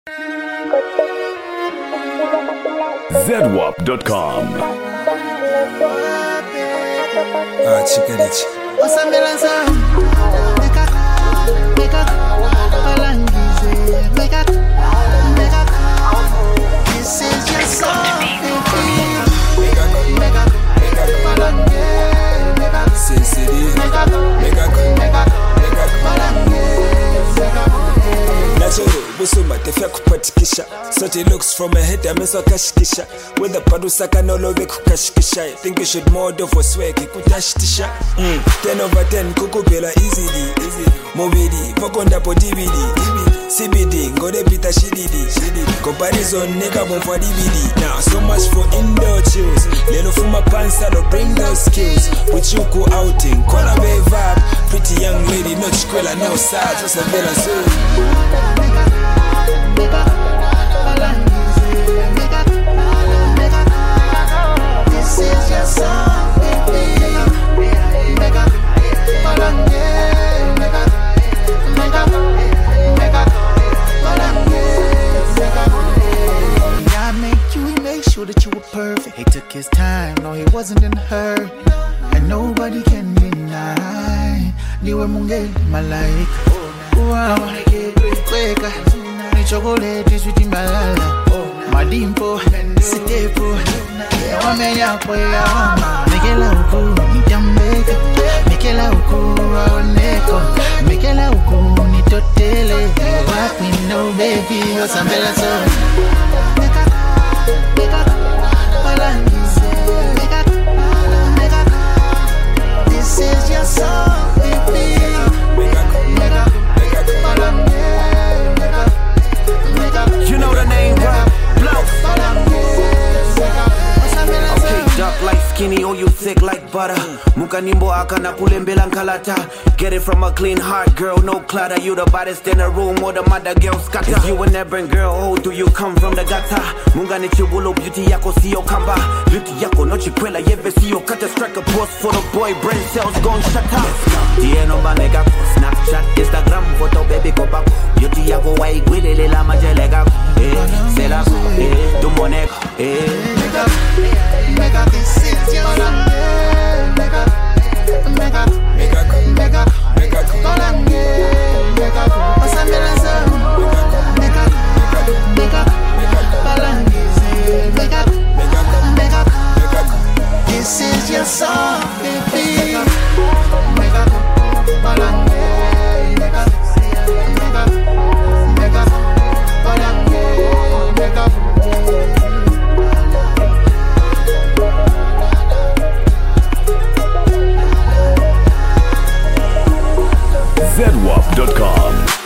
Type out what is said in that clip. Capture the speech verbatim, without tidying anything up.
zedwap dot com. Ah, chikarich. Osambelanza, meka, meka, palangize, meka, meka. This is your song, baby. Meka, meka, palangize, meka, meka, meka, meka, palangize, meka. Natural, busuma tefya kupatikisha. Certain looks from a head ameswa kashikisha. With the padusaka no love kukashikisha. I think you should more do for swag kutashitisha. Mm. ten over ten kukupela easily. Movidi, pokonda po D V D. C B D, ngode pita shididi. Comparison nigga bon for D V D. Now so much for indoor chills. Lelo fuma pansa no bring those skills. With you go outing, call a babe vibe. Pretty young lady, no chikwela, no sides. What's a bella soul? This is your song, baby. Mega, palange, mega, mega, mega, palange, mega. God made you, he made sure that you were perfect. He took his time, no, he wasn't in a hurry, and nobody can deny. Niwe mungeli malaika, wow, kweka. Chocolate is with malala, madimpo, sitepo, wamenya kwa yama. Mekela uku, nitambeka, mekela uku, waoneko, mekela uku, nitotele. What we know, baby, osambela so. Meka, meka, palangize, meka, meka. This is your song, baby. Meka, meka, palangize. You know the name, bro. Blow. Okay, dark like skinny or you thick like butter. Mukanimbo akana kulembela nkalata. Get it from a clean heart, girl, no clutter. You the baddest in the room or the mother girl scatter. If you a never girl, oh, do you come from the gutter? Munga ni chibulo beauty yako siyo kamba. Beauty yako no chikwela yeve siyo kata. Strike a pose for the boy, brain cells gon' shut up. Tie no ba mega Snapchat, Instagram, photo baby ko pa. Beauty yako wa igwele la majelega. Eh, c'est la eh, tu monego, eh. Mega, mega, this is your song. Mega, mega, mega, mega, mega, palange, mega, osambelanza. Mega, mega, palange, mega, mega, this is your song, baby. Mega, palange, mega, mega, mega, palange, mega. zedwap dot com.